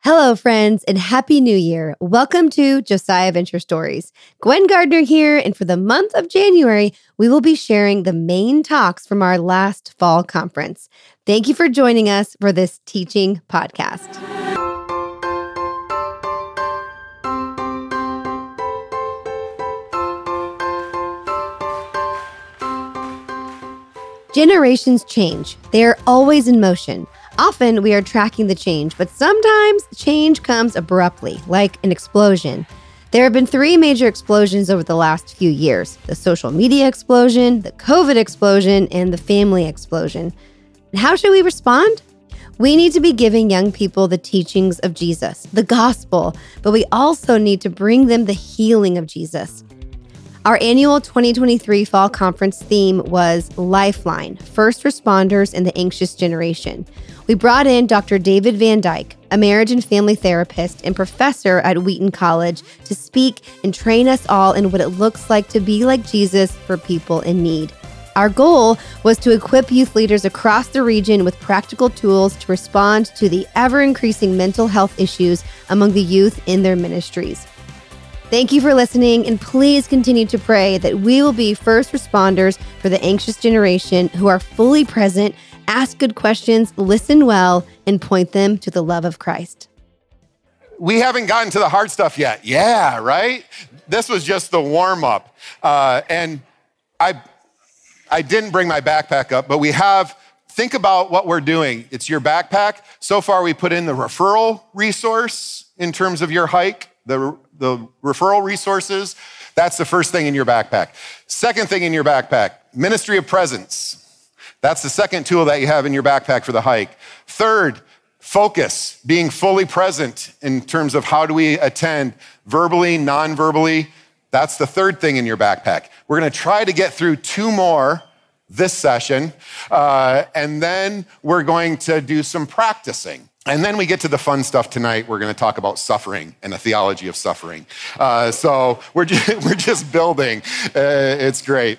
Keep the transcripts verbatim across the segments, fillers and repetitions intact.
Hello, friends, and Happy New Year. Welcome to Josiah Venture Stories. Gwen Gardner here, and for the month of January, we will be sharing the main talks from our last fall conference. Thank you for joining us for this teaching podcast. Generations change. They are always in motion. Often we are tracking the change, but sometimes change comes abruptly, like an explosion. There have been three major explosions over the last few years: the social media explosion, the COVID explosion, and the family explosion. And how should we respond? We need to be giving young people the teachings of Jesus, the gospel, but we also need to bring them the healing of Jesus. Our annual twenty twenty-three Fall Conference theme was Lifeline, First Responders in the Anxious Generation. We brought in Doctor David Van Dyke, a marriage and family therapist and professor at Wheaton College, to speak and train us all in what it looks like to be like Jesus for people in need. Our goal was to equip youth leaders across the region with practical tools to respond to the ever-increasing mental health issues among the youth in their ministries. Thank you for listening, and please continue to pray that we will be first responders for the anxious generation who are fully present, ask good questions, listen well, and point them to the love of Christ. We haven't gotten to the hard stuff yet. Yeah, right? This was just the warm-up. Uh, and I, I didn't bring my backpack up, but we have, think about what we're doing. It's your backpack. So far, we put in the referral resource in terms of your hike. The, the referral resources, that's the first thing in your backpack. Second thing in your backpack, Ministry of Presence. That's the second tool that you have in your backpack for the hike. Third, focus, being fully present in terms of how do we attend verbally, non-verbally. That's the third thing in your backpack. We're gonna try to get through two more this session, uh, and then we're going to do some practicing. And then we get to the fun stuff tonight. We're going to talk about suffering and a theology of suffering. Uh, so we're just, we're just building. Uh, it's great.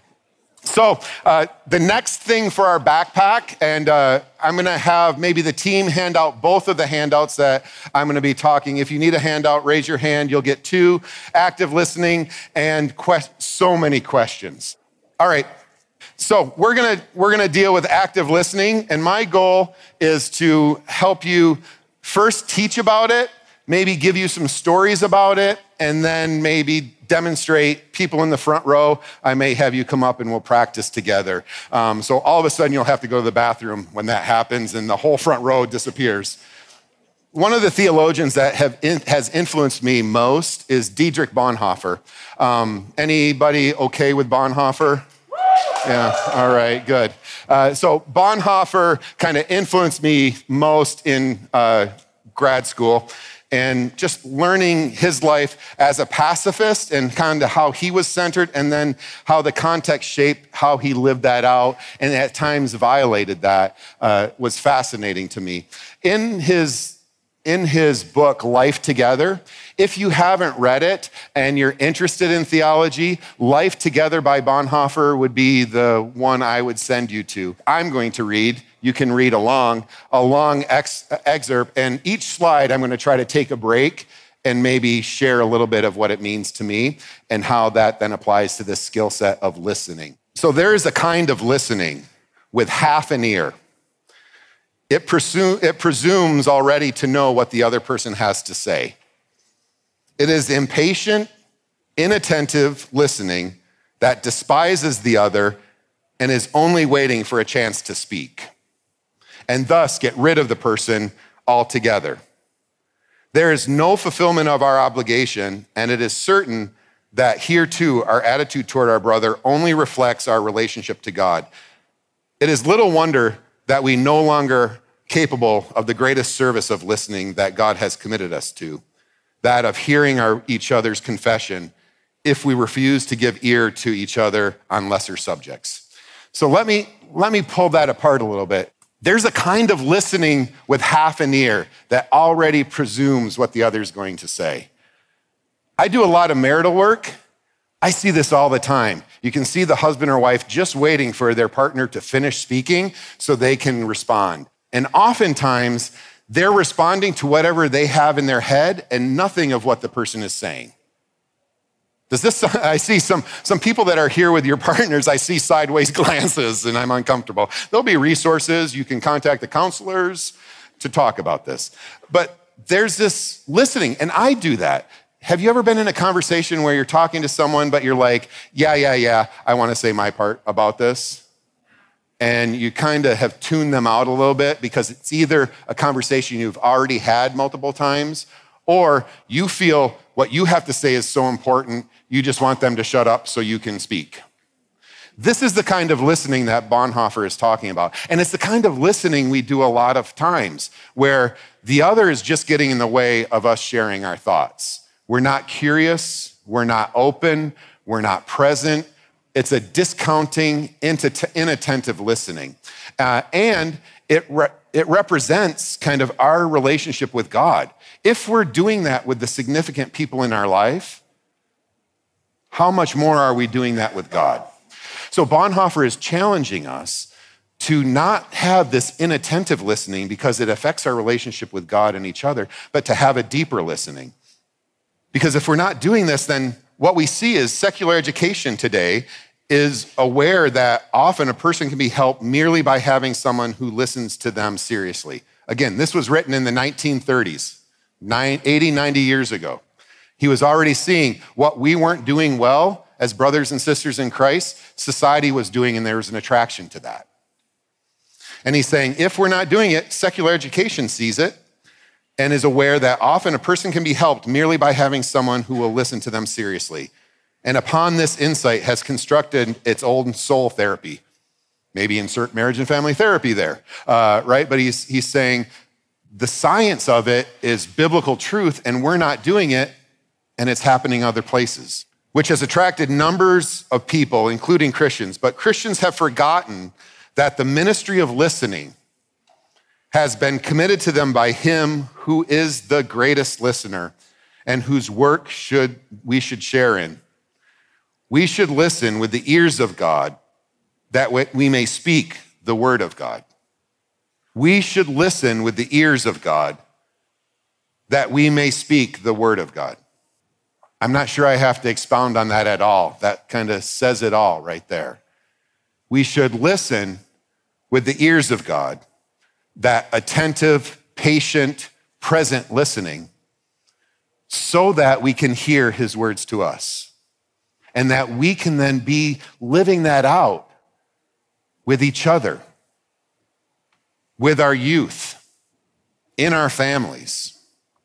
So uh, the next thing for our backpack, and uh, I'm going to have maybe the team hand out both of the handouts that I'm going to be talking. If you need a handout, raise your hand. You'll get two: active listening and que- so many questions. All right. So we're gonna we're gonna deal with active listening, and my goal is to help you first teach about it, maybe give you some stories about it, and then maybe demonstrate. People in the front row, I may have you come up and we'll practice together. Um, so all of a sudden you'll have to go to the bathroom when that happens, and the whole front row disappears. One of the theologians that have in, has influenced me most is Dietrich Bonhoeffer. Um, anybody okay with Bonhoeffer? Yeah, all right, good. Uh, so Bonhoeffer kind of influenced me most in uh, grad school, and just learning his life as a pacifist and kind of how he was centered, and then how the context shaped how he lived that out and at times violated that uh, was fascinating to me. In his In his book, Life Together, if you haven't read it and you're interested in theology, Life Together by Bonhoeffer would be the one I would send you to. I'm going to read, you can read along, a long ex- excerpt, and each slide I'm going to try to take a break and maybe share a little bit of what it means to me and how that then applies to this skill set of listening. So there is a kind of listening with half an ear. It, presu- it presumes already to know what the other person has to say. It is impatient, inattentive listening that despises the other and is only waiting for a chance to speak, and thus get rid of the person altogether. There is no fulfillment of our obligation, and it is certain that here too, our attitude toward our brother only reflects our relationship to God. It is little wonder that we no longer capable of the greatest service of listening that God has committed us to, that of hearing our, each other's confession, if we refuse to give ear to each other on lesser subjects. So let me, let me pull that apart a little bit. There's a kind of listening with half an ear that already presumes what the other's going to say. I do a lot of marital work. I see this all the time. You can see the husband or wife just waiting for their partner to finish speaking so they can respond. And oftentimes, they're responding to whatever they have in their head and nothing of what the person is saying. Does this, I see some, some people that are here with your partners, I see sideways glances and I'm uncomfortable. There'll be resources. You can contact the counselors to talk about this. But there's this listening, and I do that. Have you ever been in a conversation where you're talking to someone, but you're like, yeah, yeah, yeah, I want to say my part about this? And you kind of have tuned them out a little bit because it's either a conversation you've already had multiple times, or you feel what you have to say is so important, you just want them to shut up so you can speak. This is the kind of listening that Bonhoeffer is talking about. And it's the kind of listening we do a lot of times where the other is just getting in the way of us sharing our thoughts. We're not curious, we're not open, we're not present. It's a discounting, inattentive listening. Uh, and it, re- it represents kind of our relationship with God. If we're doing that with the significant people in our life, how much more are we doing that with God? So Bonhoeffer is challenging us to not have this inattentive listening because it affects our relationship with God and each other, but to have a deeper listening. Because if we're not doing this, then what we see is secular education today is aware that often a person can be helped merely by having someone who listens to them seriously. Again, this was written in the nineteen thirties, eighty, ninety years ago. He was already seeing what we weren't doing well as brothers and sisters in Christ, society was doing, and there was an attraction to that. And he's saying, if we're not doing it, secular education sees it and is aware that often a person can be helped merely by having someone who will listen to them seriously. And upon this insight has constructed its own soul therapy. Maybe insert marriage and family therapy there, uh, right? But he's, he's saying the science of it is biblical truth and we're not doing it and it's happening other places, which has attracted numbers of people, including Christians. But Christians have forgotten that the ministry of listening has been committed to them by him who is the greatest listener and whose work should we should share in. We should listen with the ears of God that we may speak the word of God. We should listen with the ears of God that we may speak the word of God. I'm not sure I have to expound on that at all. That kind of says it all right there. We should listen with the ears of God, that attentive, patient, present listening, so that we can hear his words to us and that we can then be living that out with each other, with our youth, in our families.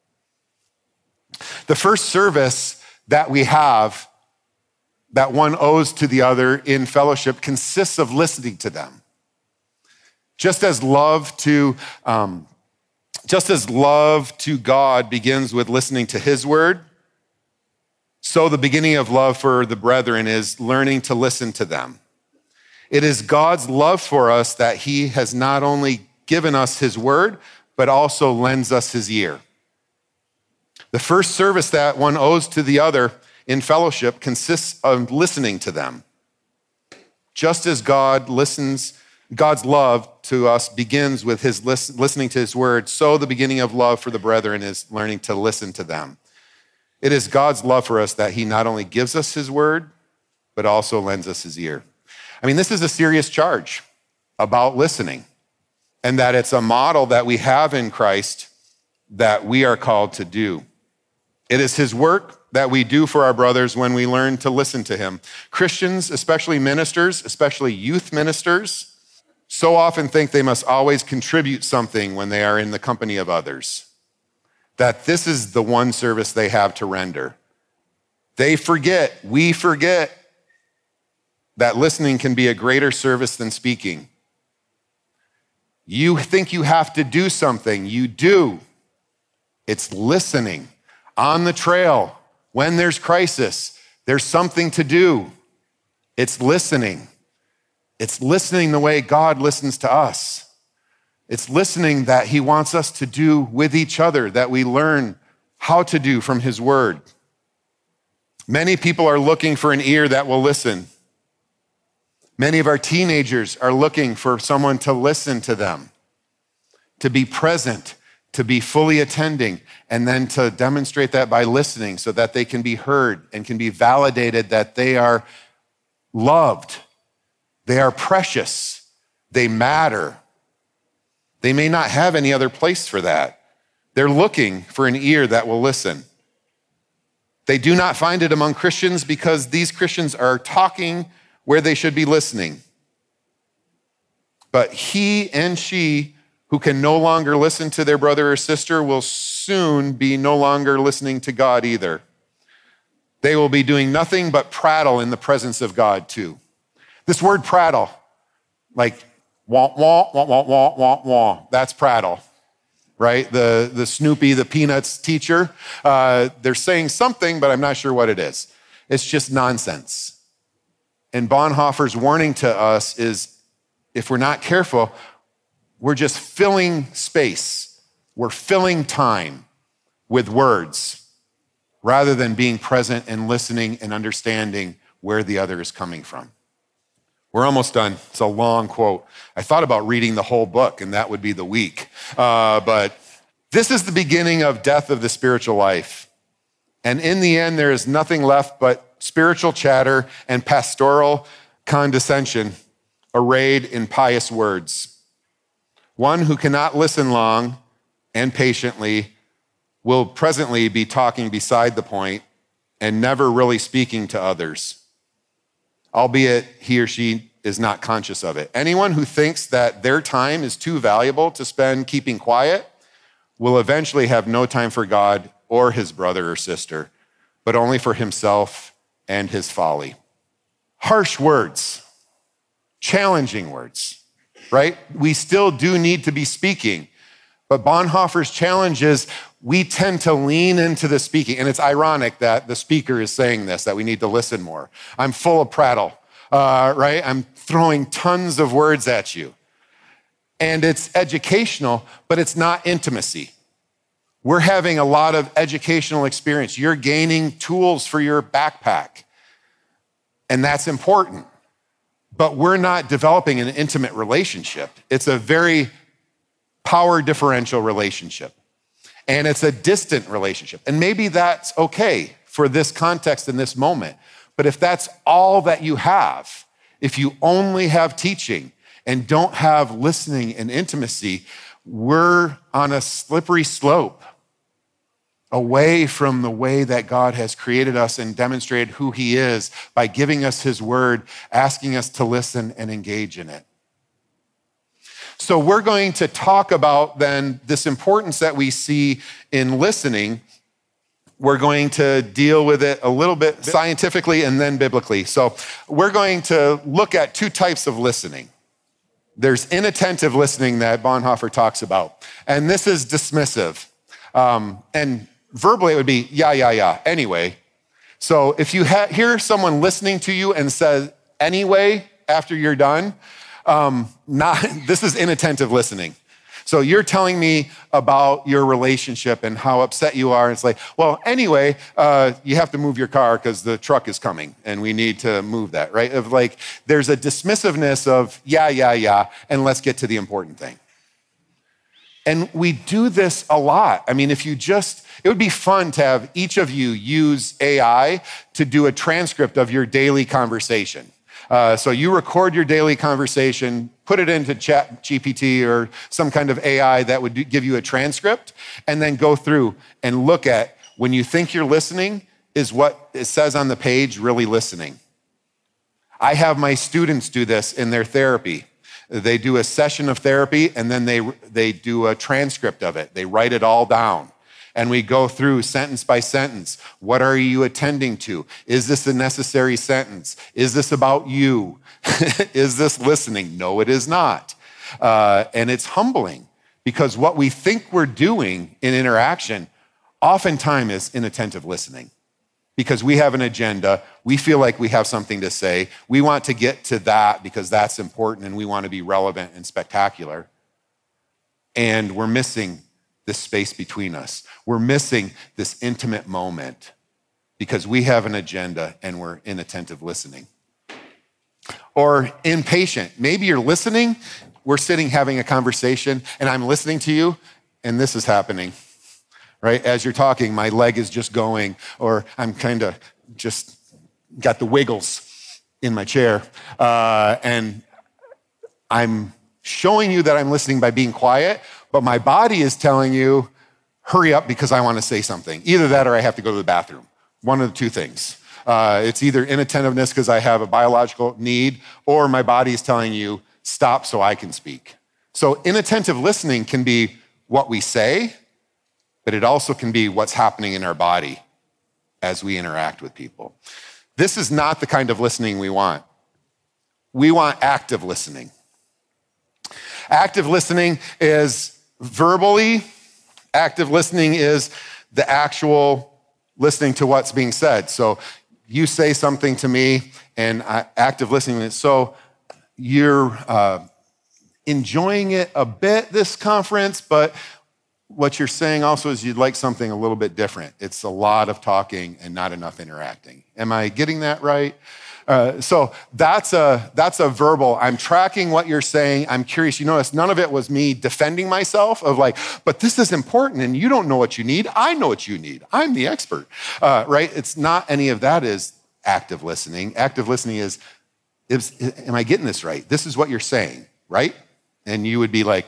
The first service that we have that one owes to the other in fellowship consists of listening to them. Just as love to, um, just as love to God begins with listening to his word, so the beginning of love for the brethren is learning to listen to them. It is God's love for us that he has not only given us his word, but also lends us his ear. The first service that one owes to the other in fellowship consists of listening to them. Just as God listens, God's love to us begins with his listen, listening to his word, so the beginning of love for the brethren is learning to listen to them. It is God's love for us that he not only gives us his word, but also lends us his ear. I mean, this is a serious charge about listening, and that it's a model that we have in Christ that we are called to do. It is his work that we do for our brothers when we learn to listen to him. Christians, especially ministers, especially youth ministers, so often think they must always contribute something when they are in the company of others, that this is the one service they have to render. They forget, we forget, that listening can be a greater service than speaking. You think you have to do something, you do. It's listening. On the trail, when there's crisis, there's something to do. It's listening. It's listening the way God listens to us. It's listening that he wants us to do with each other, that we learn how to do from his word. Many people are looking for an ear that will listen. Many of our teenagers are looking for someone to listen to them, to be present, to be fully attending, and then to demonstrate that by listening so that they can be heard and can be validated that they are loved, they are precious, they matter. They may not have any other place for that. They're looking for an ear that will listen. They do not find it among Christians because these Christians are talking where they should be listening. But he and she who can no longer listen to their brother or sister will soon be no longer listening to God either. They will be doing nothing but prattle in the presence of God too. This word prattle, like wah, wah, wah, wah, wah, wah, wah, that's prattle, right? The, the Snoopy, the Peanuts teacher, uh, they're saying something, but I'm not sure what it is. It's just nonsense. And Bonhoeffer's warning to us is, if we're not careful, we're just filling space. We're filling time with words rather than being present and listening and understanding where the other is coming from. We're almost done. It's a long quote. I thought about reading the whole book, and that would be the week. Uh, but this is the beginning of death of the spiritual life. And in the end, there is nothing left but spiritual chatter and pastoral condescension arrayed in pious words. One who cannot listen long and patiently will presently be talking beside the point and never really speaking to others, albeit he or she is not conscious of it. Anyone who thinks that their time is too valuable to spend keeping quiet will eventually have no time for God or his brother or sister, but only for himself and his folly. Harsh words, challenging words. Right? We still do need to be speaking. But Bonhoeffer's challenge is we tend to lean into the speaking. And it's ironic that the speaker is saying this, that we need to listen more. I'm full of prattle, uh, right? I'm throwing tons of words at you. And it's educational, but it's not intimacy. We're having a lot of educational experience. You're gaining tools for your backpack. And that's important. But we're not developing an intimate relationship. It's a very power differential relationship. And it's a distant relationship. And maybe that's okay for this context in this moment. But if that's all that you have, if you only have teaching and don't have listening and intimacy, we're on a slippery slope away from the way that God has created us and demonstrated who he is by giving us his word, asking us to listen and engage in it. So we're going to talk about then this importance that we see in listening. We're going to deal with it a little bit scientifically and then biblically. So we're going to look at two types of listening. There's inattentive listening that Bonhoeffer talks about, and this is dismissive. Um, and verbally, it would be, yeah, yeah, yeah, anyway. So if you ha- hear someone listening to you and says, anyway, after you're done, um, not, this is inattentive listening. So you're telling me about your relationship and how upset you are. And it's like, well, anyway, uh, you have to move your car because the truck is coming and we need to move that, right? Of like, there's a dismissiveness of, yeah, yeah, yeah, and let's get to the important thing. And we do this a lot. I mean, if you just, it would be fun to have each of you use A I to do a transcript of your daily conversation. Uh, so you record your daily conversation, put it into Chat G P T or some kind of A I that would do, give you a transcript, and then go through and look at when you think you're listening, is what it says on the page really listening? I have my students do this in their therapy. They do a session of therapy and then they, they do a transcript of it. They write it all down. And we go through sentence by sentence. What are you attending to? Is this a necessary sentence? Is this about you? Is this listening? No, it is not. Uh, and it's humbling because what we think we're doing in interaction oftentimes is inattentive listening. Because we have an agenda, we feel like we have something to say. We want to get to that because that's important and we want to be relevant and spectacular. And we're missing this space between us. We're missing this intimate moment because we have an agenda and we're inattentive listening. Or impatient. Maybe you're listening, we're sitting having a conversation and I'm listening to you and this is happening, right? As you're talking, my leg is just going, or I'm kind of just got the wiggles in my chair. Uh, and I'm showing you that I'm listening by being quiet, but my body is telling you, hurry up because I want to say something. Either that or I have to go to the bathroom. One of the two things. Uh, it's either inattentiveness because I have a biological need, or my body is telling you, stop so I can speak. So inattentive listening can be what we say, but it also can be what's happening in our body as we interact with people. This is not the kind of listening we want. We want active listening. Active listening is verbally. Active listening is the actual listening to what's being said. So you say something to me, and I, active listening is, so you're uh, enjoying it a bit, this conference, but what you're saying also is you'd like something a little bit different. It's a lot of talking and not enough interacting. Am I getting that right? Uh, so that's a that's a verbal. I'm tracking what you're saying. I'm curious. You notice none of it was me defending myself of like, but this is important and you don't know what you need. I know what you need. I'm the expert, uh, right? It's not any of that is active listening. Active listening is, is, am I getting this right? This is what you're saying, right? And you would be like,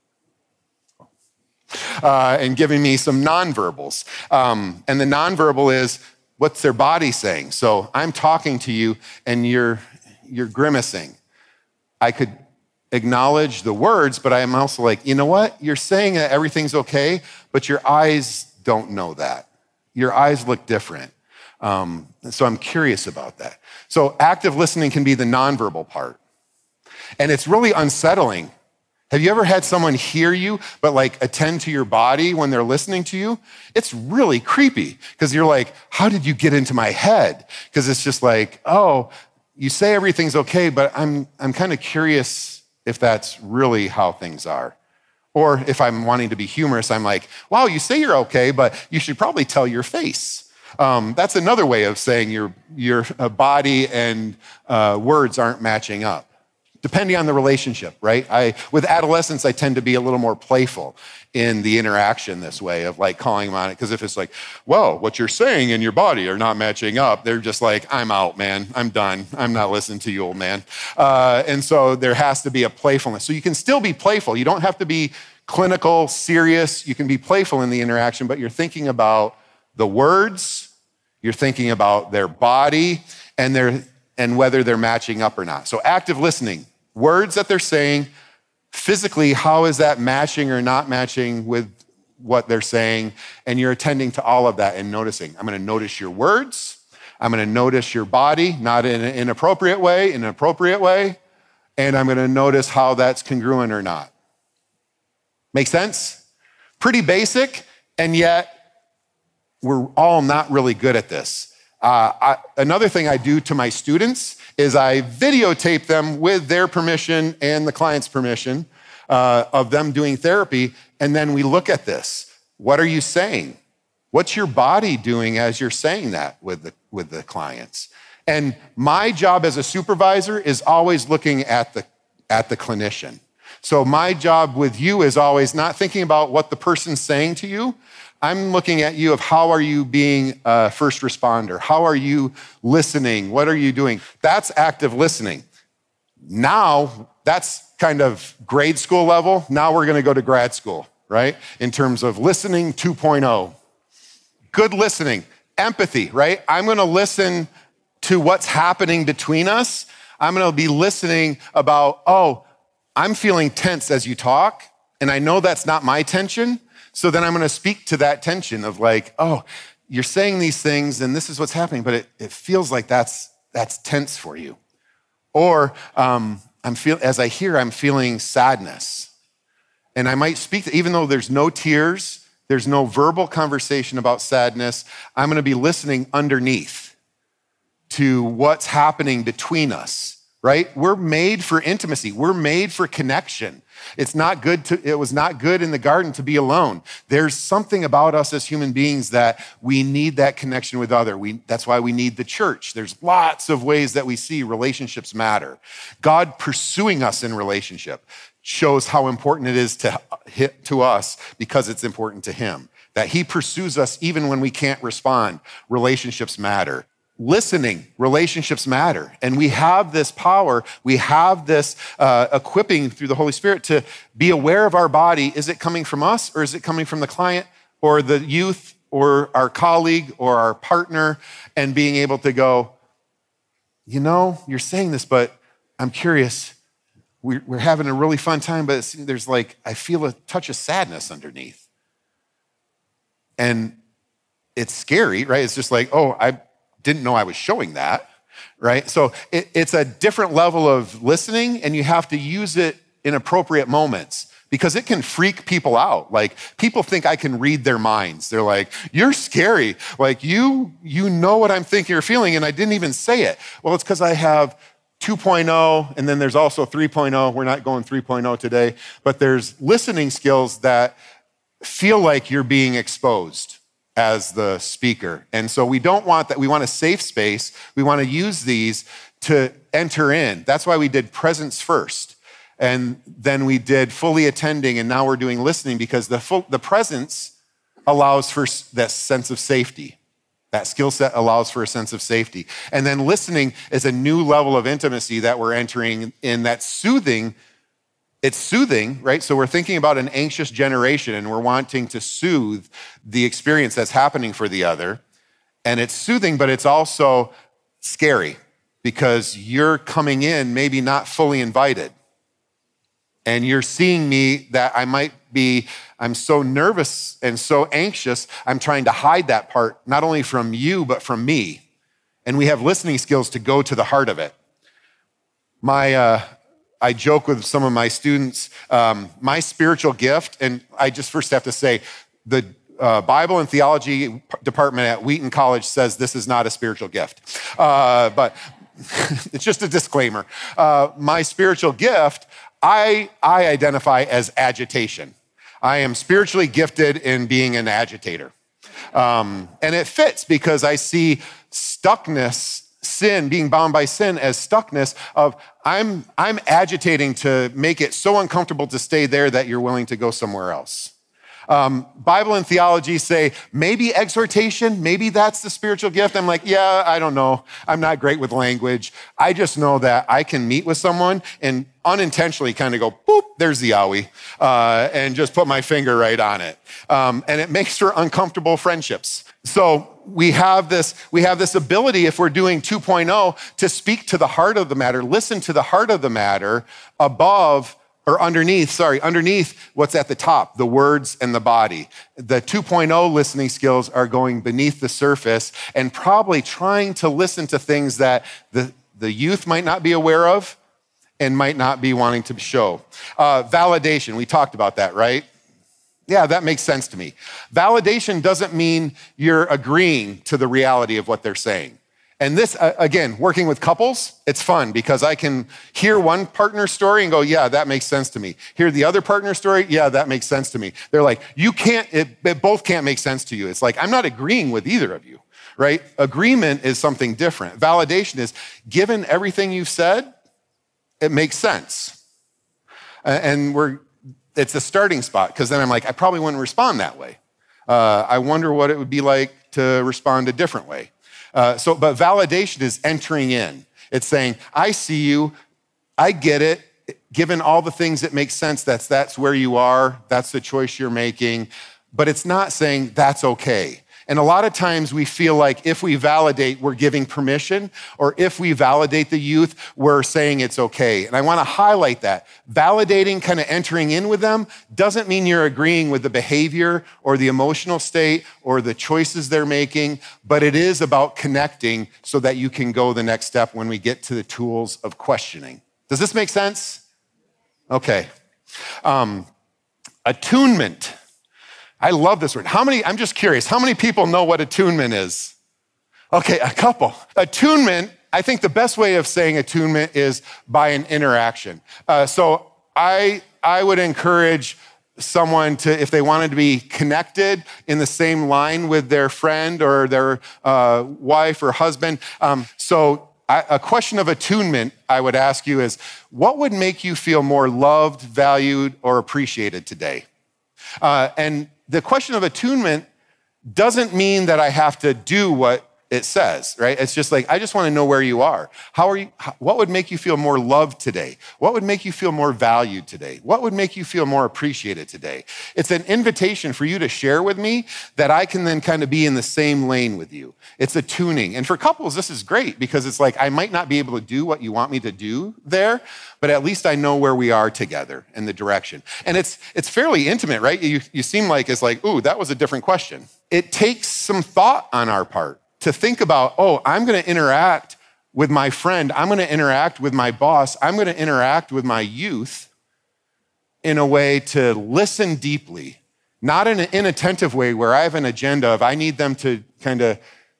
uh, and giving me some nonverbals. Um, and the nonverbal is, what's their body saying? So I'm talking to you and you're you're grimacing. I could acknowledge the words, but I'm also like, you know what? You're saying that everything's okay, but your eyes don't know that. Your eyes look different. Um, so I'm curious about that. So active listening can be the nonverbal part. And it's really unsettling. Have you ever had someone hear you, but like attend to your body when they're listening to you? It's really creepy because you're like, how did you get into my head? Because it's just like, oh, you say everything's okay, but I'm, I'm kind of curious if that's really how things are. Or if I'm wanting to be humorous, I'm like, wow, you say you're okay, but you should probably tell your face. Um, that's another way of saying your, your body and uh, words aren't matching up. Depending on the relationship, right? I, with adolescents, I tend to be a little more playful in the interaction this way of like calling them on it. Because if it's like, well, what you're saying and your body are not matching up, they're just like, I'm out, man. I'm done. I'm not listening to you, old man. Uh, and so there has to be a playfulness. So you can still be playful. You don't have to be clinical, serious. You can be playful in the interaction, but you're thinking about the words, you're thinking about their body, and their and whether they're matching up or not. So active listening, words that they're saying, physically, how is that matching or not matching with what they're saying? And you're attending to all of that and noticing. I'm gonna notice your words. I'm gonna notice your body, not in an inappropriate way, in an appropriate way. And I'm gonna notice how that's congruent or not. Make sense? Pretty basic, and yet we're all not really good at this. Uh, I, another thing I do to my students is I videotape them with their permission and the client's permission uh, of them doing therapy, and then we look at this. What are you saying? What's your body doing as you're saying that with the, with the clients? And my job as a supervisor is always looking at the, at the clinician. So my job with you is always not thinking about what the person's saying to you. I'm looking at you of how are you being a first responder? How are you listening? What are you doing? That's active listening. Now, that's kind of grade school level. Now we're gonna go to grad school, right? In terms of listening two point oh. Good listening, empathy, right? I'm gonna listen to what's happening between us. I'm gonna be listening about, oh, I'm feeling tense as you talk, and I know that's not my tension. So then I'm gonna speak to that tension of like, oh, you're saying these things and this is what's happening, but it, it feels like that's that's tense for you. Or um, I'm feel as I hear, I'm feeling sadness. And I might speak, to, even though there's no tears, there's no verbal conversation about sadness, I'm gonna be listening underneath to what's happening between us, right? We're made for intimacy. We're made for connection. It's not good to, it was not good in the garden to be alone. There's something about us as human beings that we need that connection with other. We, that's why we need the church. There's lots of ways that we see relationships matter. God pursuing us in relationship. shows how important it is to, to us because it's important to him. That he pursues us even when we can't respond. Relationships matter. Listening, relationships matter. And we have this power, we have this uh, equipping through the Holy Spirit to be aware of our body. Is it coming from us, or is it coming from the client or the youth or our colleague or our partner? And being able to go, you know, you're saying this, but I'm curious. We're, we're having a really fun time, but there's like, I feel a touch of sadness underneath. And it's scary, right? It's just like, oh, I didn't know I was showing that, right? So it, it's a different level of listening, and you have to use it in appropriate moments because it can freak people out. Like, people think I can read their minds. They're like, you're scary. Like, you, you know what I'm thinking or feeling, and I didn't even say it. Well, it's because I have two point oh, and then there's also three point oh. We're not going three point oh today, but there's listening skills that feel like you're being exposed as the speaker. And so we don't want that. We want a safe space. We want to use these to enter in. That's why we did presence first. And then we did fully attending, and now we're doing listening, because the full, the presence allows for that sense of safety. That skill set allows for a sense of safety. And then listening is a new level of intimacy that we're entering in, that's soothing. It's soothing, right? So we're thinking about an anxious generation, and we're wanting to soothe the experience that's happening for the other. And it's soothing, but it's also scary because you're coming in maybe not fully invited. And you're seeing me that I might be, I'm so nervous and so anxious, I'm trying to hide that part, not only from you, but from me. And we have listening skills to go to the heart of it. My, uh, I joke with some of my students, um, my spiritual gift, and I just first have to say, the uh, Bible and theology department at Wheaton College says this is not a spiritual gift. Uh, but it's just a disclaimer. Uh, my spiritual gift, I, I identify as agitation. I am spiritually gifted in being an agitator. Um, and it fits because I see stuckness, sin, being bound by sin as stuckness of I'm, I'm agitating to make it so uncomfortable to stay there that you're willing to go somewhere else. Um, Bible and theology say maybe exhortation, maybe that's the spiritual gift. I'm like, yeah, I don't know. I'm not great with language. I just know that I can meet with someone and unintentionally kind of go, boop, there's the owie, uh, and just put my finger right on it. Um, and it makes for uncomfortable friendships. So we have this, we have this ability, if we're doing two point oh, to speak to the heart of the matter, listen to the heart of the matter above or underneath, sorry, underneath what's at the top, the words and the body. The two point oh listening skills are going beneath the surface and probably trying to listen to things that the, the youth might not be aware of and might not be wanting to show. Uh, validation, we talked about that, right? Yeah, that makes sense to me. Validation doesn't mean you're agreeing to the reality of what they're saying. And this, uh, again, working with couples, it's fun because I can hear one partner's story and go, yeah, that makes sense to me. Hear the other partner's story, yeah, that makes sense to me. They're like, you can't, it, it both can't make sense to you. It's like, I'm not agreeing with either of you, right? Agreement is something different. Validation is, given everything you've said, it makes sense. Uh, and we're, it's a starting spot because then I'm like, I probably wouldn't respond that way. Uh, I wonder what it would be like to respond a different way. Uh, so, but validation is entering in. It's saying, I see you, I get it. Given all the things that make sense, that's, that's where you are, that's the choice you're making. But it's not saying that's okay. And a lot of times we feel like if we validate, we're giving permission, or if we validate the youth, we're saying it's okay. And I want to highlight that. Validating, kind of entering in with them, doesn't mean you're agreeing with the behavior or the emotional state or the choices they're making, but it is about connecting so that you can go the next step when we get to the tools of questioning. Does this make sense? Okay. Um, attunement. I love this word. How many, I'm just curious, how many people know what attunement is? Okay, a couple. Attunement, I think the best way of saying attunement is by an interaction. Uh, so I, I would encourage someone to, if they wanted to be connected in the same line with their friend or their uh, wife or husband. Um, so I, a question of attunement I would ask you is, what would make you feel more loved, valued, or appreciated today? Uh, and the question of attunement doesn't mean that I have to do what it says, right? It's just like, I just want to know where you are. How are you? How, what would make you feel more loved today? What would make you feel more valued today? What would make you feel more appreciated today? It's an invitation for you to share with me that I can then kind of be in the same lane with you. It's a tuning. And for couples, this is great because it's like, I might not be able to do what you want me to do there, but at least I know where we are together in the direction. And it's it's fairly intimate, right? You, you seem like it's like, ooh, that was a different question. It takes some thought on our part to think about, oh, I'm going to interact with my friend. I'm going to interact with my boss. I'm going to interact with my youth in a way to listen deeply, not in an inattentive way where I have an agenda of I need them to kind of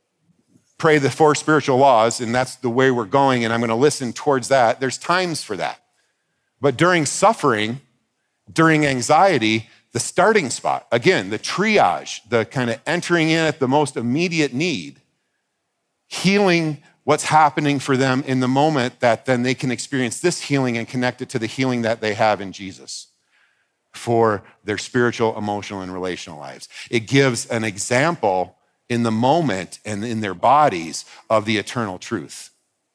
pray the four spiritual laws, and that's the way we're going, and I'm going to listen towards that. There's times for that. But during suffering, during anxiety, the starting spot, again, the triage, the kind of entering in at the most immediate need, healing what's happening for them in the moment that then they can experience this healing and connect it to the healing that they have in Jesus for their spiritual, emotional, and relational lives. It gives an example in the moment and in their bodies of the eternal truth.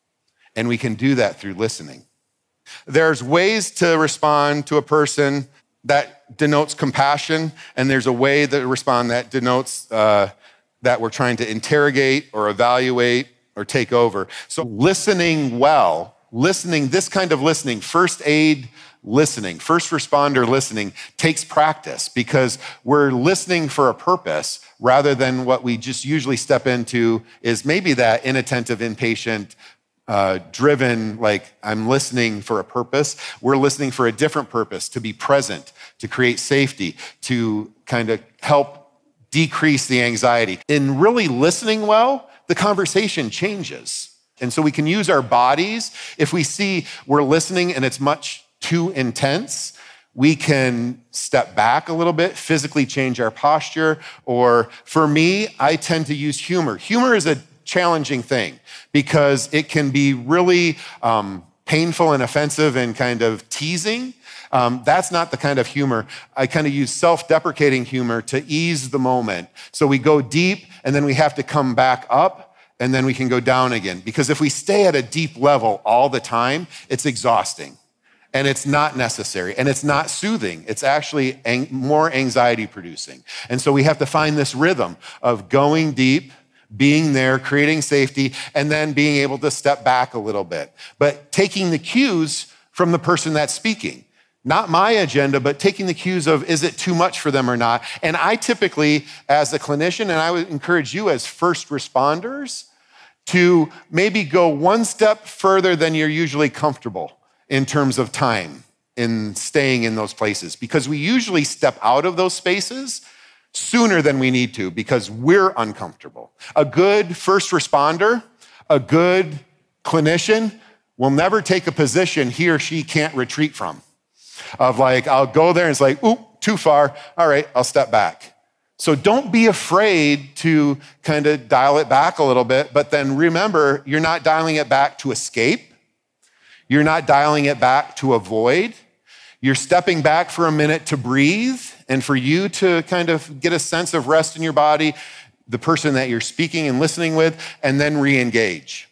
And we can do that through listening. There's ways to respond to a person that denotes compassion, and there's a way to respond that denotes uh, that we're trying to interrogate or evaluate or take over. So listening well, listening, this kind of listening, first aid listening, first responder listening takes practice because we're listening for a purpose rather than what we just usually step into is maybe that inattentive, impatient, uh, driven, like I'm listening for a purpose. We're listening for a different purpose, to be present, to create safety, to kind of help decrease the anxiety. In really listening well, the conversation changes. And so we can use our bodies. If we see we're listening and it's much too intense, we can step back a little bit, physically change our posture. Or for me, I tend to use humor. Humor is a challenging thing because it can be really um, painful and offensive and kind of teasing. Um, that's not the kind of humor. I kind of use self-deprecating humor to ease the moment. So we go deep and then we have to come back up and then we can go down again. Because if we stay at a deep level all the time, it's exhausting and it's not necessary and it's not soothing. It's actually ang- more anxiety producing. And so we have to find this rhythm of going deep, being there, creating safety, and then being able to step back a little bit. But taking the cues from the person that's speaking. Not my agenda, but taking the cues of, is it too much for them or not? And I typically, as a clinician, and I would encourage you as first responders, to maybe go one step further than you're usually comfortable in terms of time in staying in those places. Because we usually step out of those spaces sooner than we need to because we're uncomfortable. A good first responder, a good clinician will never take a position he or she can't retreat from. Of like, I'll go there and it's like, oop, too far. All right, I'll step back. So don't be afraid to kind of dial it back a little bit, but then remember, you're not dialing it back to escape. You're not dialing it back to avoid. You're stepping back for a minute to breathe and for you to kind of get a sense of rest in your body, the person that you're speaking and listening with, and then re-engage.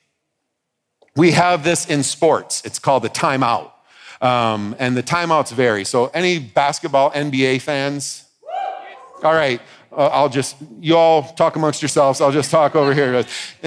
We have this in sports. It's called the timeout. Um, and the timeouts vary. So any basketball N B A fans? All right, uh, I'll just, you all talk amongst yourselves. I'll just talk over here.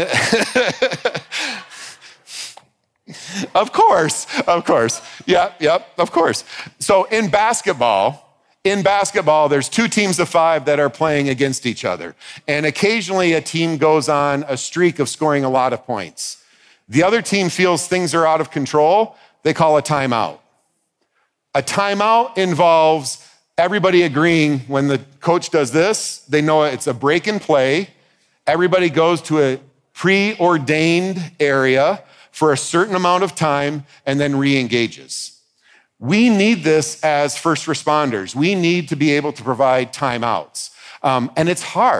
Of course, of course. Yeah, yep, of course. So in basketball, in basketball, there's two teams of five that are playing against each other. And occasionally a team goes on a streak of scoring a lot of points. The other team feels things are out of control. They call a timeout. A timeout involves everybody agreeing when the coach does this, they know it's a break in play. Everybody goes to a preordained area for a certain amount of time and then re-engages. We need this as first responders. We need to be able to provide timeouts. Um, and it's hard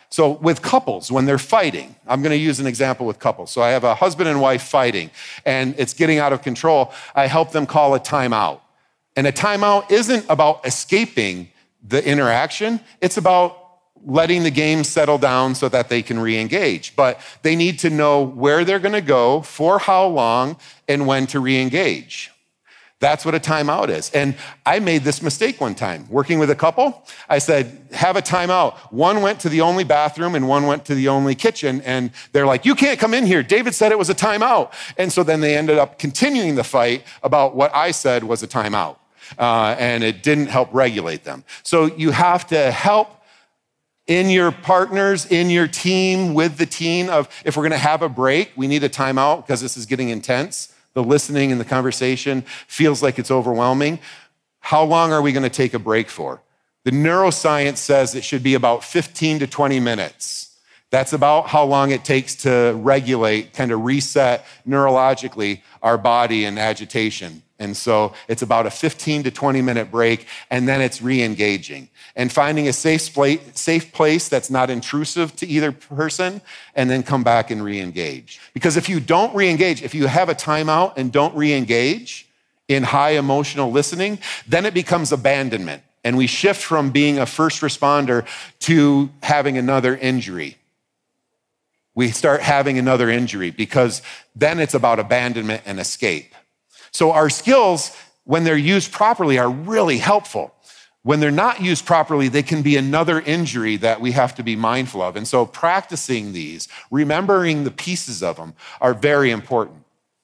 So with couples, when they're fighting, I'm going to use an example with couples. So I have a husband and wife fighting, and it's getting out of control. I help them call a timeout. And a timeout isn't about escaping the interaction. It's about letting the game settle down so that they can re-engage. But they need to know where they're going to go, for how long, and when to re-engage. That's what a timeout is. And I made this mistake one time working with a couple. I said, have a timeout. One went to the only bathroom and one went to the only kitchen. And they're like, you can't come in here. David said it was a timeout. And so then they ended up continuing the fight about what I said was a timeout. Uh, and it didn't help regulate them. So you have to help in your partners, in your team, with the teen of, if we're gonna have a break, we need a timeout because this is getting intense. The listening and the conversation feels like it's overwhelming. How long are we going to take a break for? The neuroscience says it should be about fifteen to twenty minutes. That's about how long it takes to regulate, kind of reset neurologically our body and agitation. And so it's about a fifteen to twenty minute break, and then it's re-engaging. And finding a safe place that's not intrusive to either person, and then come back and re-engage. Because if you don't re-engage, if you have a timeout and don't re-engage in high emotional listening, then it becomes abandonment. And we shift from being a first responder to having another injury. We start having another injury because then it's about abandonment and escape. So our skills, when they're used properly, are really helpful. When they're not used properly, they can be another injury that we have to be mindful of. And so practicing these, remembering the pieces of them, are very important.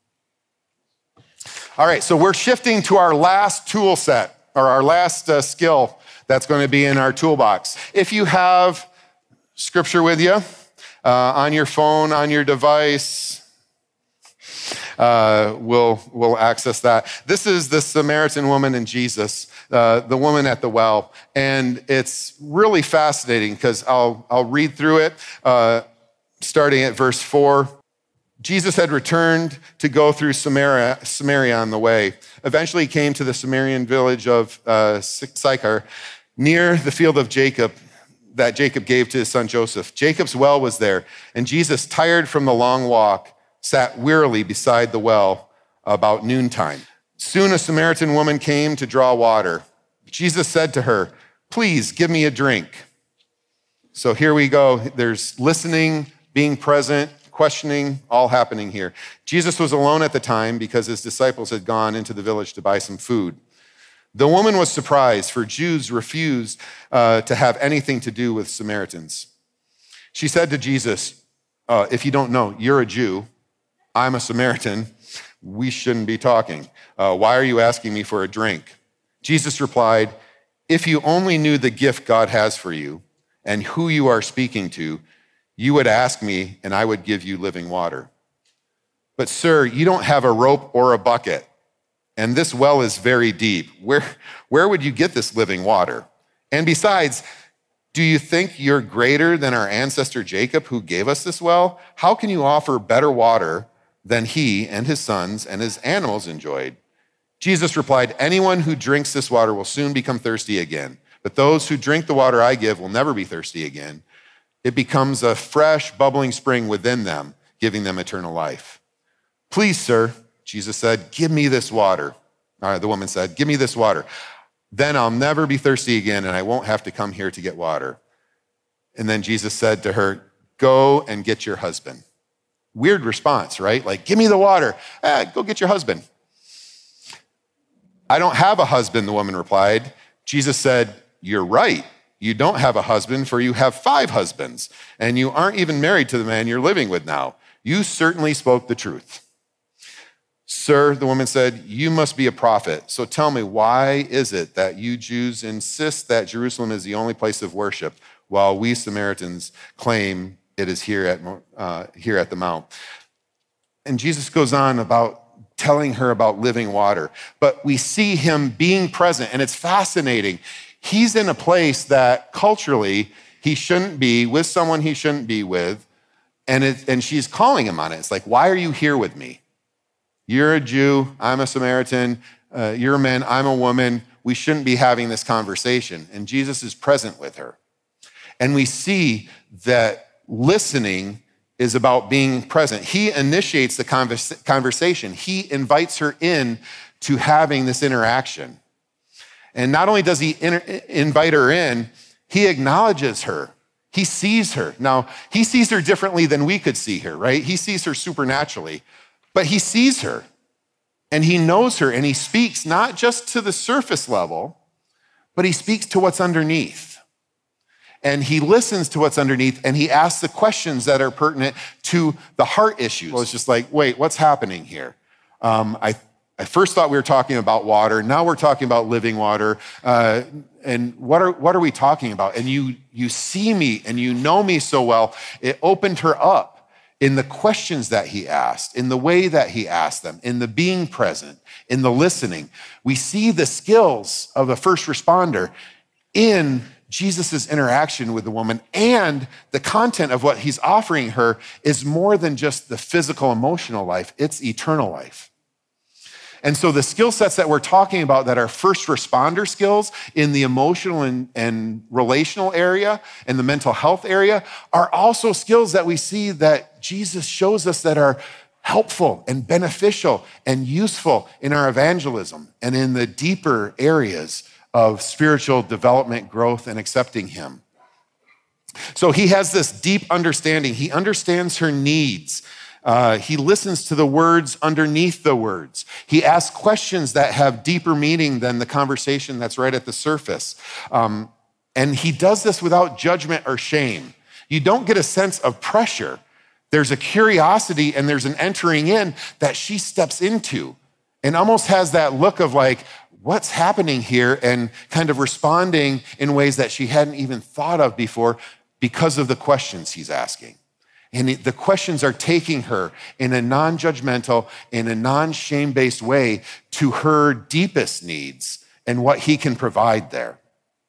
All right, so we're shifting to our last tool set, or our last uh, skill that's going to be in our toolbox. If you have scripture with you, uh, on your phone, on your device, Uh, we'll, we'll access that. This is the Samaritan woman and Jesus, uh, the woman at the well. And it's really fascinating because I'll, I'll read through it, uh, starting at verse four. Jesus had returned to go through Samaria, Samaria on the way. Eventually he came to the Samaritan village of uh, Sychar, near the field of Jacob that Jacob gave to his son Joseph. Jacob's well was there, and Jesus, tired from the long walk, sat wearily beside the well about noontime. Soon a Samaritan woman came to draw water. Jesus said to her, "Please give me a drink." So here we go. There's listening, being present, questioning, all happening here. Jesus was alone at the time because his disciples had gone into the village to buy some food. The woman was surprised, for Jews refused uh, to have anything to do with Samaritans. She said to Jesus, uh, if you don't know, you're a Jew, I'm a Samaritan, we shouldn't be talking. Uh, why are you asking me for a drink? Jesus replied, if you only knew the gift God has for you and who you are speaking to, you would ask me and I would give you living water. But sir, you don't have a rope or a bucket, and this well is very deep. Where, where would you get this living water? And besides, do you think you're greater than our ancestor Jacob, who gave us this well? How can you offer better water than he and his sons and his animals enjoyed? Jesus replied, anyone who drinks this water will soon become thirsty again, but those who drink the water I give will never be thirsty again. It becomes a fresh, bubbling spring within them, giving them eternal life. Please, sir, Jesus said, give me this water. All right, the woman said, give me this water. Then I'll never be thirsty again, and I won't have to come here to get water. And then Jesus said to her, go and get your husband. Weird response, right? Like, give me the water. Ah, go get your husband. I don't have a husband, the woman replied. Jesus said, you're right. You don't have a husband, for you have five husbands, and you aren't even married to the man you're living with now. You certainly spoke the truth. Sir, the woman said, you must be a prophet. So tell me, why is it that you Jews insist that Jerusalem is the only place of worship, while we Samaritans claim it is here at, uh, here at the Mount? And Jesus goes on about telling her about living water. But we see him being present, and it's fascinating. He's in a place that culturally he shouldn't be, with someone he shouldn't be with, and, it, and she's calling him on it. It's like, why are you here with me? You're a Jew, I'm a Samaritan, uh, you're a man, I'm a woman. We shouldn't be having this conversation. And Jesus is present with her. And we see that listening is about being present. He initiates the convers- conversation. He invites her in to having this interaction. And not only does he inter- invite her in, he acknowledges her. He sees her. Now, he sees her differently than we could see her, right? He sees her supernaturally, but he sees her and he knows her and he speaks not just to the surface level, but he speaks to what's underneath. And he listens to what's underneath and he asks the questions that are pertinent to the heart issues. Well, it's just like, wait, what's happening here? Um, I, I first thought we were talking about water. Now we're talking about living water. Uh, and what are, what are we talking about? And you, you see me and you know me so well. It opened her up in the questions that he asked, in the way that he asked them, in the being present, in the listening. We see the skills of a first responder in Jesus' interaction with the woman, and the content of what he's offering her is more than just the physical, emotional life, it's eternal life. And so the skill sets that we're talking about that are first responder skills in the emotional and, and relational area and the mental health area are also skills that we see that Jesus shows us that are helpful and beneficial and useful in our evangelism and in the deeper areas of spiritual development, growth, and accepting him. So he has this deep understanding. He understands her needs. Uh, he listens to the words underneath the words. He asks questions that have deeper meaning than the conversation that's right at the surface. Um, and he does this without judgment or shame. You don't get a sense of pressure. There's a curiosity and there's an entering in that she steps into and almost has that look of like, what's happening here, and kind of responding in ways that she hadn't even thought of before because of the questions he's asking. And the questions are taking her in a non-judgmental, in a non-shame-based way to her deepest needs and what he can provide there.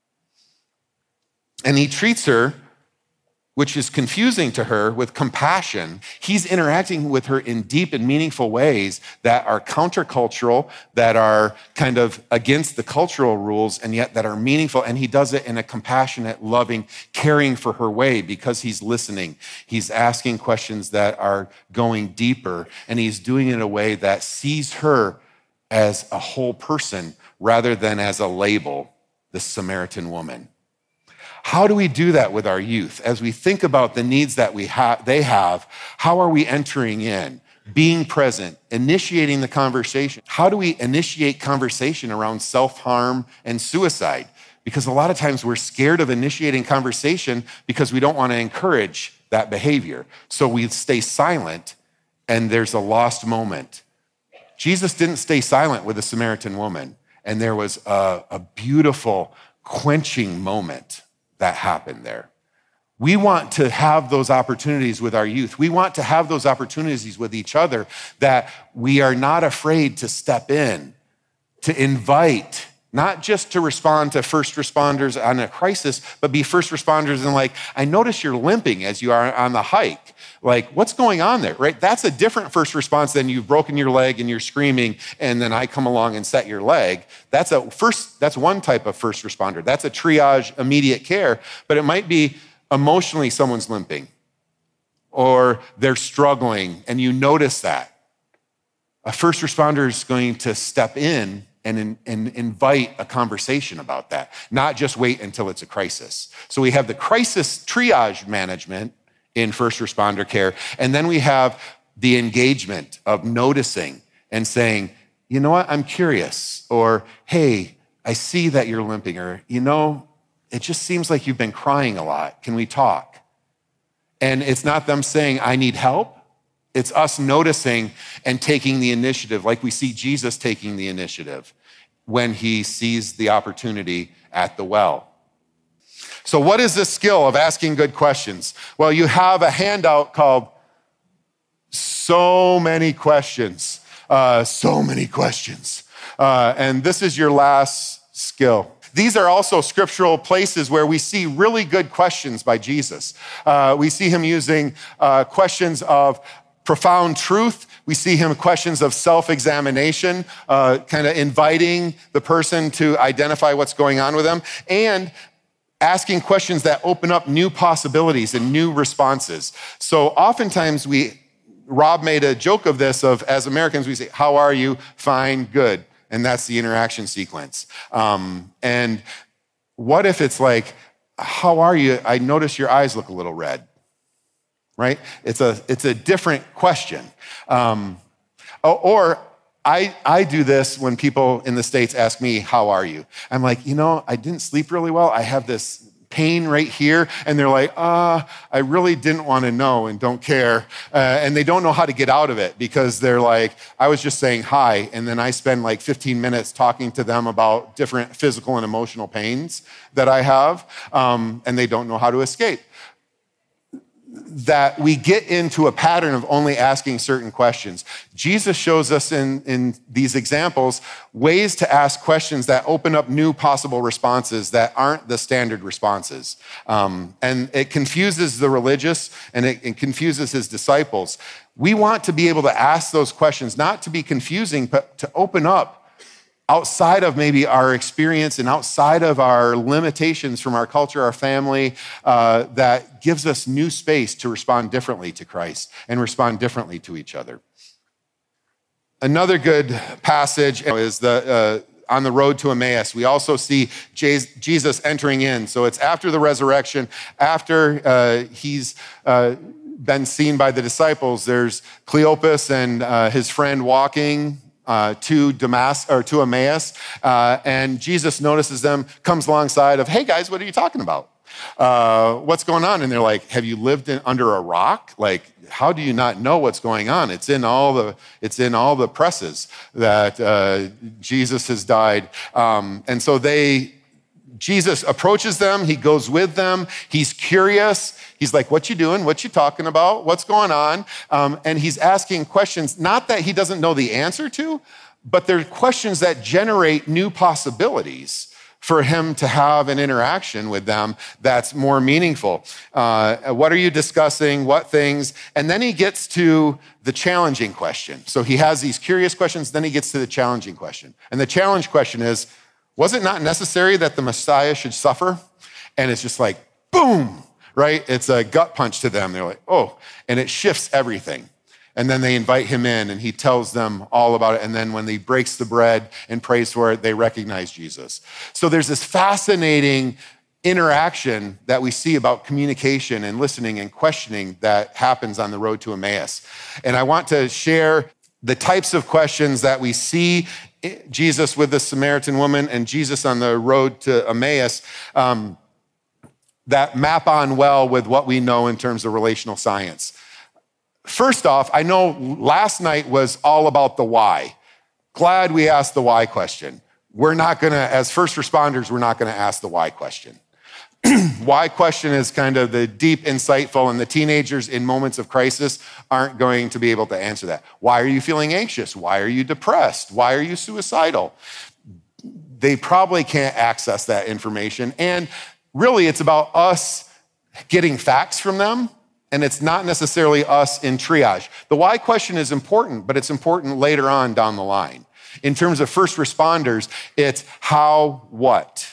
And he treats her, which is confusing to her, with compassion. He's interacting with her in deep and meaningful ways that are countercultural, that are kind of against the cultural rules, and yet that are meaningful. And he does it in a compassionate, loving, caring for her way because he's listening. He's asking questions that are going deeper, and he's doing it in a way that sees her as a whole person rather than as a label, the Samaritan woman. How do we do that with our youth? As we think about the needs that we have, they have, how are we entering in, being present, initiating the conversation? How do we initiate conversation around self-harm and suicide? Because a lot of times we're scared of initiating conversation because we don't want to encourage that behavior. So we stay silent and there's a lost moment. Jesus didn't stay silent with the Samaritan woman, and there was a, a beautiful quenching moment that happened there. We want to have those opportunities with our youth. We want to have those opportunities with each other that we are not afraid to step in, to invite, not just to respond to first responders on a crisis, but be first responders and like, I notice you're limping as you are on the hike. Like, what's going on there, right? That's a different first response than you've broken your leg and you're screaming, and then I come along and set your leg. That's a first, that's one type of first responder. That's a triage, immediate care, but it might be emotionally someone's limping or they're struggling and you notice that. A first responder is going to step in and, and invite a conversation about that, not just wait until it's a crisis. So we have the crisis triage management in first responder care. And then we have the engagement of noticing and saying, you know what, I'm curious. Or, hey, I see that you're limping. Or, you know, it just seems like you've been crying a lot. Can we talk? And it's not them saying, I need help. It's us noticing and taking the initiative, like we see Jesus taking the initiative when he sees the opportunity at the well. So what is this skill of asking good questions? Well, you have a handout called So Many Questions. Uh, so many questions. Uh, and this is your last skill. These are also scriptural places where we see really good questions by Jesus. Uh, we see him using uh, questions of profound truth. We see him questions of self-examination, uh, kind of inviting the person to identify what's going on with them. And asking questions that open up new possibilities and new responses. So oftentimes we, Rob made a joke of this of, as Americans, we say, how are you? Fine, good. And that's the interaction sequence. Um, and what if it's like, how are you? I notice your eyes look a little red, right? It's a, it's a different question. Um, or I, I do this when people in the States ask me, how are you? I'm like, you know, I didn't sleep really well. I have this pain right here. And they're like, uh, I really didn't want to know and don't care. Uh, and they don't know how to get out of it because they're like, I was just saying hi. And then I spend like fifteen minutes talking to them about different physical and emotional pains that I have. Um, and they don't know how to escape. That we get into a pattern of only asking certain questions. Jesus shows us in, in these examples ways to ask questions that open up new possible responses that aren't the standard responses. Um, and it confuses the religious and it, it confuses his disciples. We want to be able to ask those questions, not to be confusing, but to open up outside of maybe our experience and outside of our limitations from our culture, our family, uh, that gives us new space to respond differently to Christ and respond differently to each other. Another good passage is the uh, on the road to Emmaus. We also see Jesus entering in. So it's after the resurrection, after uh, he's uh, been seen by the disciples. There's Cleopas and uh, his friend walking Uh, to Damascus or to Emmaus, uh, and Jesus notices them, comes alongside of, hey guys, what are you talking about? Uh, what's going on? And they're like, have you lived in, under a rock? Like, how do you not know what's going on? It's in all the it's in all the presses that uh, Jesus has died, um, and so they. Jesus approaches them. He goes with them. He's curious. He's like, what you doing? What you talking about? What's going on? Um, and he's asking questions, not that he doesn't know the answer to, but they're questions that generate new possibilities for him to have an interaction with them that's more meaningful. Uh, what are you discussing? What things? And then he gets to the challenging question. So he has these curious questions, then he gets to the challenging question. And the challenge question is, was it not necessary that the Messiah should suffer? And it's just like, boom, right? It's a gut punch to them. They're like, oh, and it shifts everything. And then they invite him in and he tells them all about it. And then when he breaks the bread and prays for it, they recognize Jesus. So there's this fascinating interaction that we see about communication and listening and questioning that happens on the road to Emmaus. And I want to share the types of questions that we see Jesus with the Samaritan woman and Jesus on the road to Emmaus um, that map on well with what we know in terms of relational science. First off, I know last night was all about the why. Glad we asked the why question. We're not gonna, as first responders, we're not gonna ask the why question. Why question is kind of the deep, insightful, and the teenagers in moments of crisis aren't going to be able to answer that. Why are you feeling anxious? Why are you depressed? Why are you suicidal? They probably can't access that information. And really, it's about us getting facts from them, and it's not necessarily us in triage. The why question is important, but it's important later on down the line. In terms of first responders, it's how, what.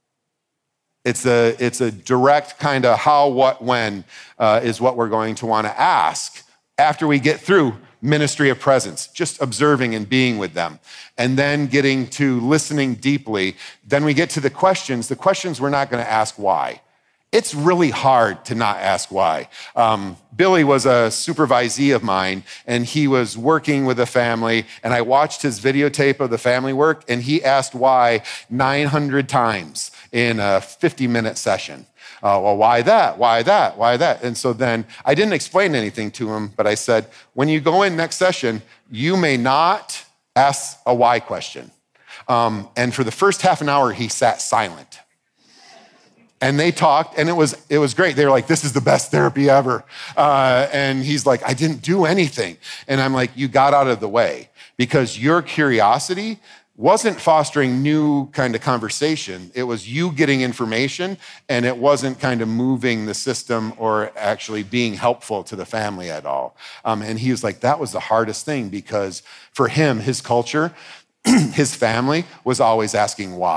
It's a, it's a direct kind of how, what, when uh, is what we're going to want to ask after we get through ministry of presence, just observing and being with them. And then getting to listening deeply. Then we get to the questions. The questions we're not going to ask why. It's really hard to not ask why. Um, Billy was a supervisee of mine, and he was working with a family, and I watched his videotape of the family work, and he asked why nine hundred times in a fifty-minute session. Uh, well, why that? Why that? Why that? And so then I didn't explain anything to him, but I said, when you go in next session, you may not ask a why question. Um, and for the first half an hour, he sat silent. And they talked, and it was it was great. They were like, this is the best therapy ever. Uh, and he's like, I didn't do anything. And I'm like, you got out of the way because your curiosity wasn't fostering new kind of conversation. It was you getting information, and it wasn't kind of moving the system or actually being helpful to the family at all. Um, and he was like, that was the hardest thing because for him, his culture, his family was always asking why.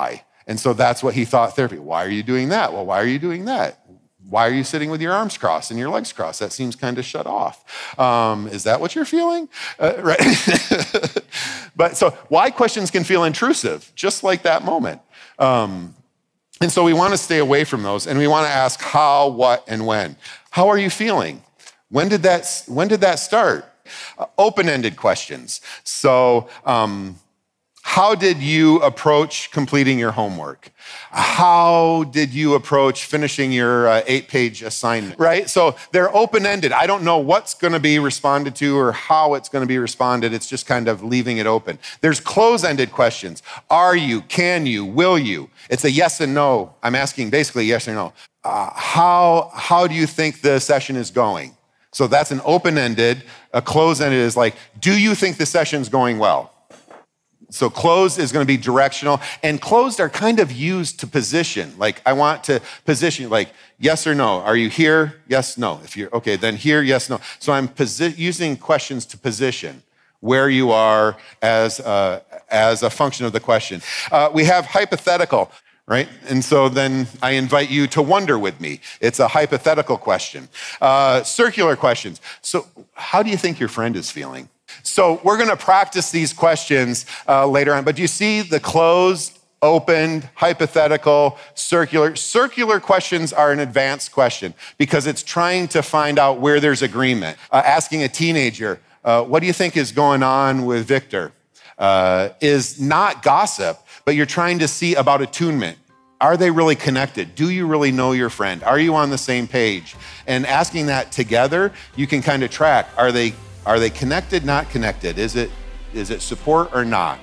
And so that's what he thought therapy. Why are you doing that? Well, why are you doing that? Why are you sitting with your arms crossed and your legs crossed? That seems kind of shut off. Um, is that what you're feeling? Uh, right. But so why questions can feel intrusive, just like that moment. Um, and so we want to stay away from those, and we want to ask how, what, and when. How are you feeling? When did that, when did that start? Uh, open-ended questions. So, um, how did you approach completing your homework? How did you approach finishing your uh, eight-page assignment, right? So they're open-ended. I don't know what's going to be responded to or how it's going to be responded. It's just kind of leaving it open. There's close-ended questions. Are you? Can you? Will you? It's a yes and no. I'm asking basically yes or no. Uh, how, how do you think the session is going? So that's an open-ended. A closed-ended is like, do you think the session's going well? So closed is going to be directional, and closed are kind of used to position. Like, I want to position, like, yes or no. Are you here? Yes, no. If you're, okay, then here, yes, no. So I'm posi- using questions to position where you are as a, as a function of the question. Uh, we have hypothetical, right? And so then I invite you to wonder with me. It's a hypothetical question. Uh, circular questions. So how do you think your friend is feeling? So we're going to practice these questions uh, later on, but do you see the closed, opened, hypothetical, circular? Circular questions are an advanced question because it's trying to find out where there's agreement. Uh, asking a teenager, uh, what do you think is going on with Victor? Uh, is not gossip, but you're trying to see about attunement. Are they really connected? Do you really know your friend? Are you on the same page? And asking that together, you can kind of track, are they Are they connected, not connected? Is it, is it support or not?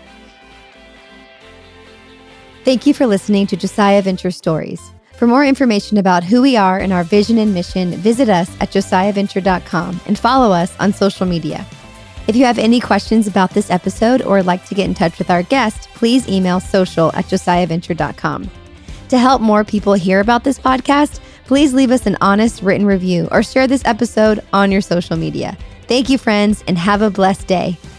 Thank you for listening to Josiah Venture Stories. For more information about who we are and our vision and mission, visit us at josiah venture dot com and follow us on social media. If you have any questions about this episode or would like to get in touch with our guest, please email social at josiah venture dot com. To help more people hear about this podcast, please leave us an honest written review or share this episode on your social media. Thank you, friends, and have a blessed day.